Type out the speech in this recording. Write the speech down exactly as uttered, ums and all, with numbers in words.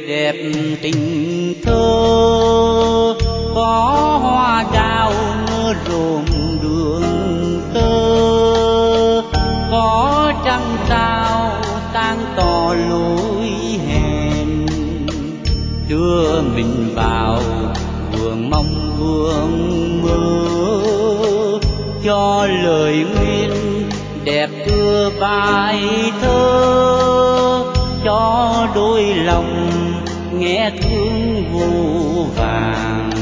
đẹp tình thơ, có hoa đào mưa rộn đường tơ, có trăng sao sáng tỏ lối hẹn, đưa mình vào vườn mong vương mơ, cho lời nguyên đẹp ưa bài thơ, cho đôi lòng nghe thương vô vàng.